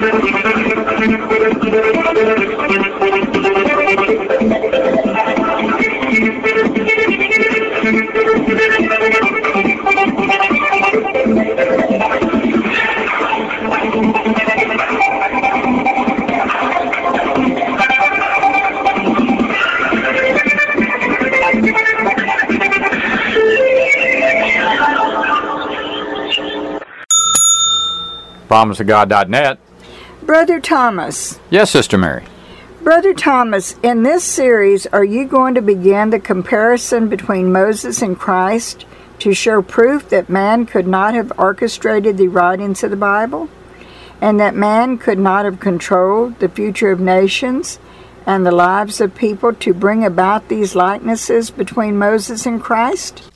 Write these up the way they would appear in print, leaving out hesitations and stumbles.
PromiseOfGod.net. Brother Thomas. Yes, Sister Mary. Brother Thomas, in this series, are you going to begin the comparison between Moses and Christ to show proof that man could not have orchestrated the writings of the Bible, and that man could not have controlled the future of nations and the lives of people to bring about these likenesses between Moses and Christ?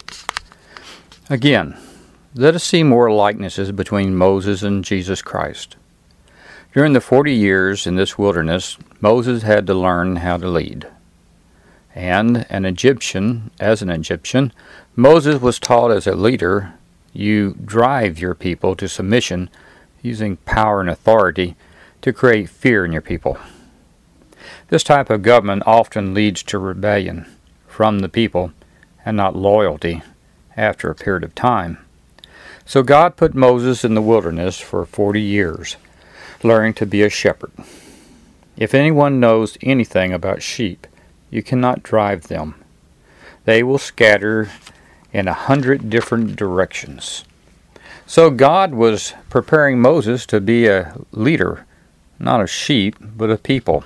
Again, let us see more likenesses between Moses and Jesus Christ. During the 40 years in this wilderness, Moses had to learn how to lead. And as an Egyptian, Moses was taught as a leader, you drive your people to submission using power and authority to create fear in your people. This type of government often leads to rebellion from the people and not loyalty after a period of time. So God put Moses in the wilderness for 40 years, learning to be a shepherd. If anyone knows anything about sheep, you cannot drive them. They will scatter in 100 different directions. So God was preparing Moses to be a leader, not of sheep, but of people.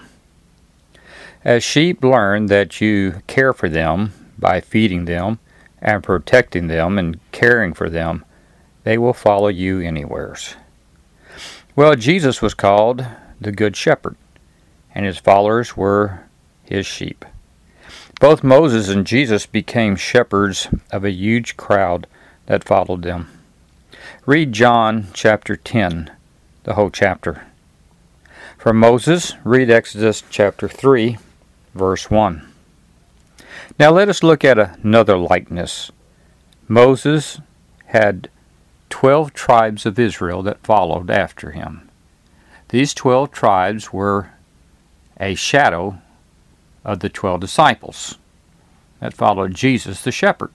As sheep learn that you care for them by feeding them and protecting them and caring for them, they will follow you anywheres. Well, Jesus was called the Good Shepherd, and his followers were his sheep. Both Moses and Jesus became shepherds of a huge crowd that followed them. Read John chapter 10, the whole chapter. For Moses, read Exodus chapter 3, verse 1. Now let us look at another likeness. Moses had 12 tribes of Israel that followed after him. These 12 tribes were a shadow of the 12 disciples that followed Jesus the shepherd.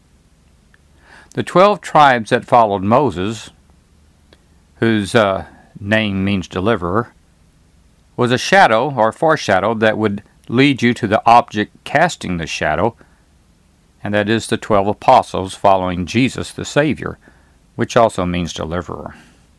The 12 tribes that followed Moses, whose name means deliverer, was a shadow or foreshadow that would lead you to the object casting the shadow, and that is the 12 apostles following Jesus the Savior, which also means deliverer.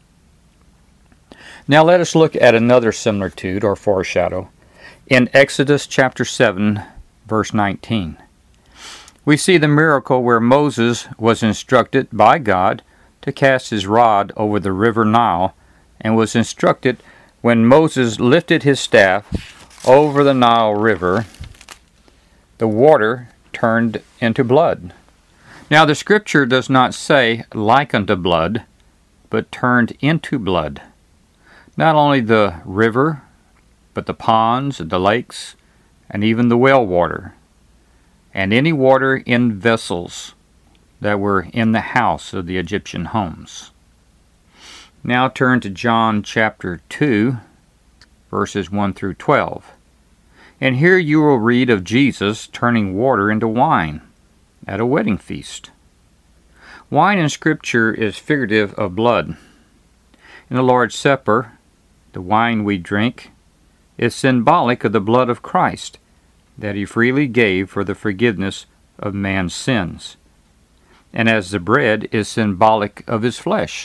Now let us look at another similitude or foreshadow in Exodus chapter 7, verse 19. We see the miracle where Moses was instructed by God to cast his rod over the river Nile, and was instructed when Moses lifted his staff over the Nile River, the water turned into blood. Now the scripture does not say like unto blood, but turned into blood. Not only the river, but the ponds, the lakes, and even the well water, and any water in vessels that were in the house of the Egyptian homes. Now turn to John chapter 2, verses 1 through 12. And here you will read of Jesus turning water into wine at a wedding feast. Wine in Scripture is figurative of blood. In the Lord's Supper, the wine we drink is symbolic of the blood of Christ that he freely gave for the forgiveness of man's sins, and as the bread is symbolic of his flesh.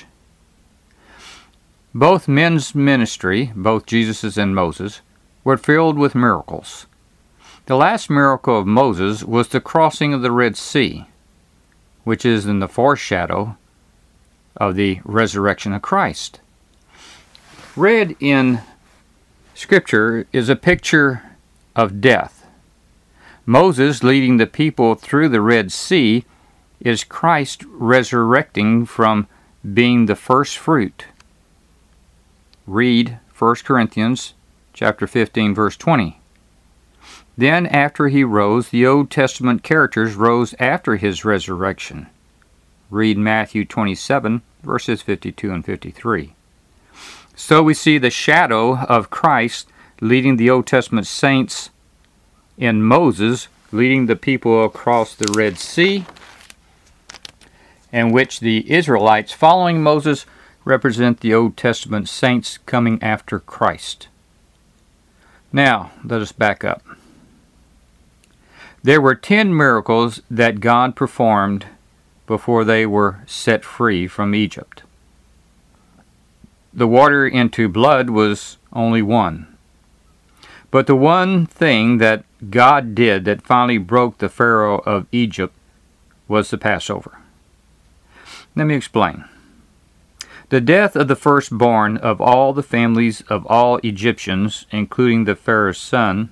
Both men's ministry, both Jesus' and Moses, were filled with miracles. The last miracle of Moses was the crossing of the Red Sea, which is in the foreshadow of the resurrection of Christ. Read in Scripture is a picture of death. Moses leading the people through the Red Sea is Christ resurrecting from being the first fruit. Read 1 Corinthians chapter 15, verse 20. Then after he rose, the Old Testament characters rose after his resurrection. Read Matthew 27, verses 52 and 53. So we see the shadow of Christ leading the Old Testament saints in Moses, leading the people across the Red Sea, in which the Israelites following Moses represent the Old Testament saints coming after Christ. Now, let us back up. There were 10 miracles that God performed before they were set free from Egypt. The water into blood was only one. But the one thing that God did that finally broke the Pharaoh of Egypt was the Passover. Let me explain. The death of the firstborn of all the families of all Egyptians, including the Pharaoh's son.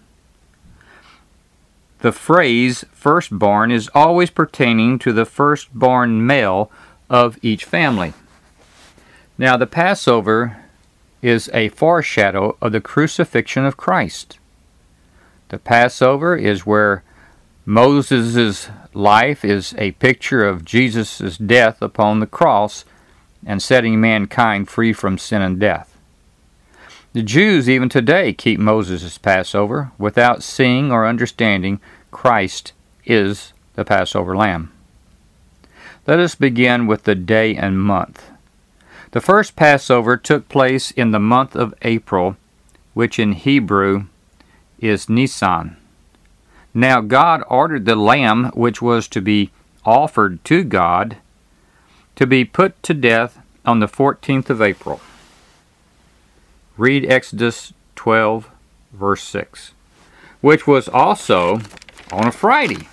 The phrase firstborn is always pertaining to the firstborn male of each family. Now, the Passover is a foreshadow of the crucifixion of Christ. The Passover is where Moses' life is a picture of Jesus' death upon the cross and setting mankind free from sin and death. The Jews even today keep Moses' Passover without seeing or understanding Christ is the Passover lamb. Let us begin with the day and month. The first Passover took place in the month of April, which in Hebrew is Nisan. Now God ordered the lamb which was to be offered to God to be put to death on the 14th of April. Read Exodus 12, verse 6, which was also on a Friday.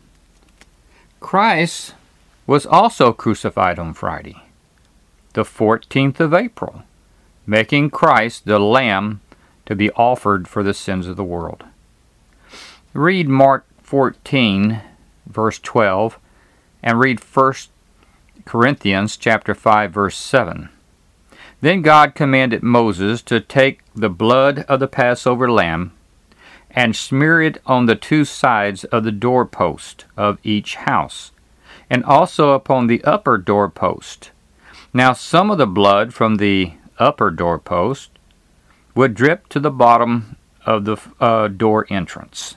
Christ was also crucified on Friday, the 14th of April, making Christ the Lamb to be offered for the sins of the world. Read Mark 14, verse 12, and read 1 Corinthians chapter 5, verse 7. Then God commanded Moses to take the blood of the Passover lamb and smear it on the two sides of the doorpost of each house, and also upon the upper doorpost. Now some of the blood from the upper doorpost would drip to the bottom of the door entrance.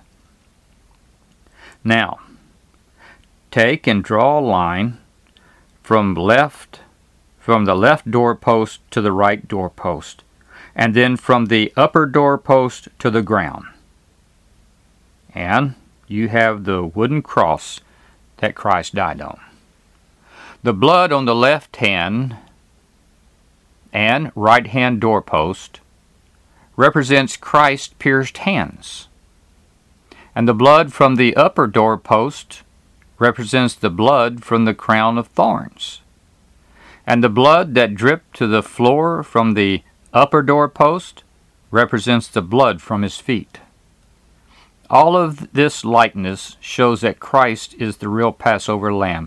Now, take and draw a line from the left doorpost to the right doorpost, and then from the upper doorpost to the ground. And you have the wooden cross that Christ died on. The blood on the left hand and right hand doorpost represents Christ's pierced hands. And the blood from the upper doorpost represents the blood from the crown of thorns. And the blood that dripped to the floor from the upper doorpost represents the blood from his feet. All of this likeness shows that Christ is the real Passover lamb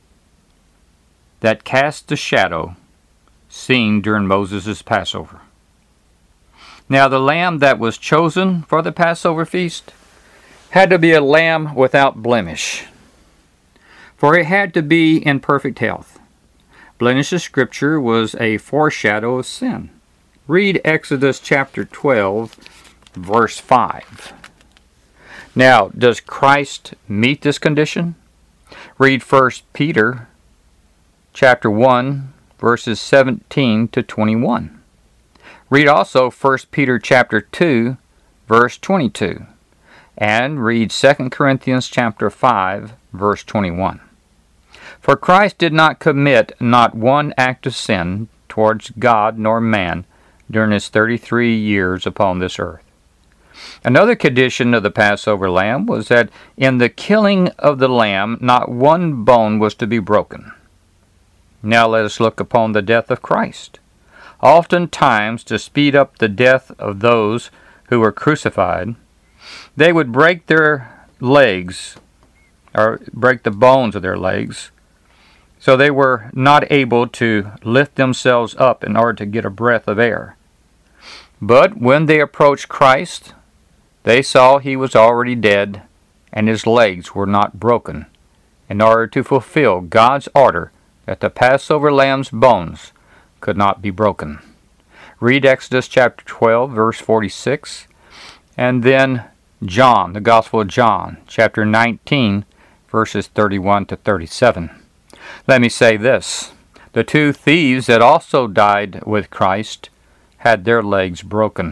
that cast the shadow seen during Moses' Passover. Now the lamb that was chosen for the Passover feast had to be a lamb without blemish, for it had to be in perfect health. Blemish of Scripture was a foreshadow of sin. Read Exodus chapter 12, verse 5. Now, does Christ meet this condition? Read 1 Peter chapter 1, verses 17 to 21. Read also 1 Peter chapter 2, verse 22. And read 2 Corinthians chapter 5, verse 21. For Christ did not commit not one act of sin towards God nor man during his 33 years upon this earth. Another condition of the Passover lamb was that in the killing of the lamb, not one bone was to be broken. Now let us look upon the death of Christ. Oftentimes, to speed up the death of those who were crucified, they would break their legs, or break the bones of their legs, so they were not able to lift themselves up in order to get a breath of air. But when they approached Christ, they saw he was already dead, and his legs were not broken, in order to fulfill God's order that the Passover lamb's bones could not be broken. Read Exodus chapter 12, verse 46, and then John, the Gospel of John, chapter 19, verses 31 to 37. Let me say this. The two thieves that also died with Christ had their legs broken.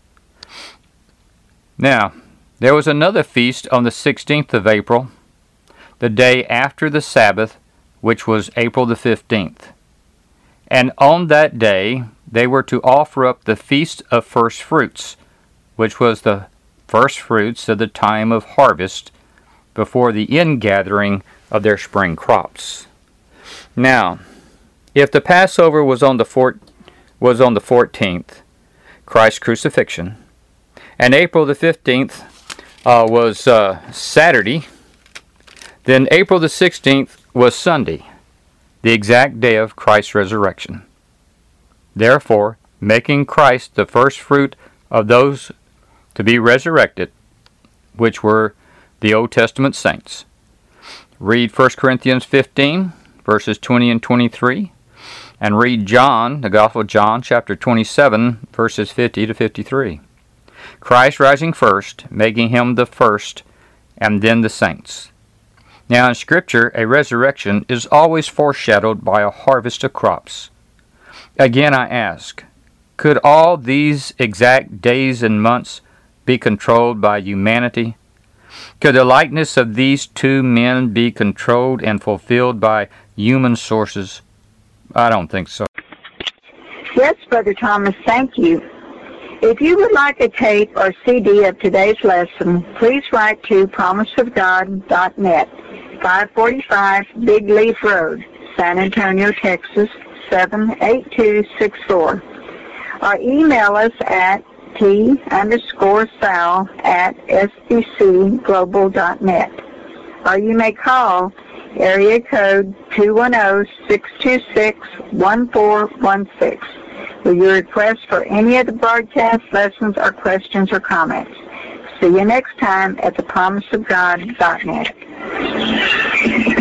Now, there was another feast on the 16th of April, the day after the Sabbath, which was April the 15th. And on that day, they were to offer up the Feast of First Fruits, which was the first fruits of the time of harvest before the ingathering of their spring crops. Now, if the Passover was on the 14th, Christ's crucifixion, and April the 15th was Saturday, then April the 16th was Sunday, the exact day of Christ's resurrection. Therefore, making Christ the first fruit of those to be resurrected, which were the Old Testament saints. Read 1 Corinthians 15, verses 20 and 23, and read John, the Gospel of John, chapter 27, verses 50 to 53. Christ rising first, making him the first, and then the saints. Now in Scripture, a resurrection is always foreshadowed by a harvest of crops. Again I ask, could all these exact days and months be controlled by humanity? Could the likeness of these two men be controlled and fulfilled by human sources? I don't think so. Yes, Brother Thomas, thank you. If you would like a tape or CD of today's lesson, please write to promiseofgod.net, 545 Big Leaf Road, San Antonio, Texas, 78264. Or email us at t_sal@sbcglobal.net. Or you may call area code 210-626-1416 with your request for any of the broadcast lessons or questions or comments. See you next time at thepromiseofgod.net.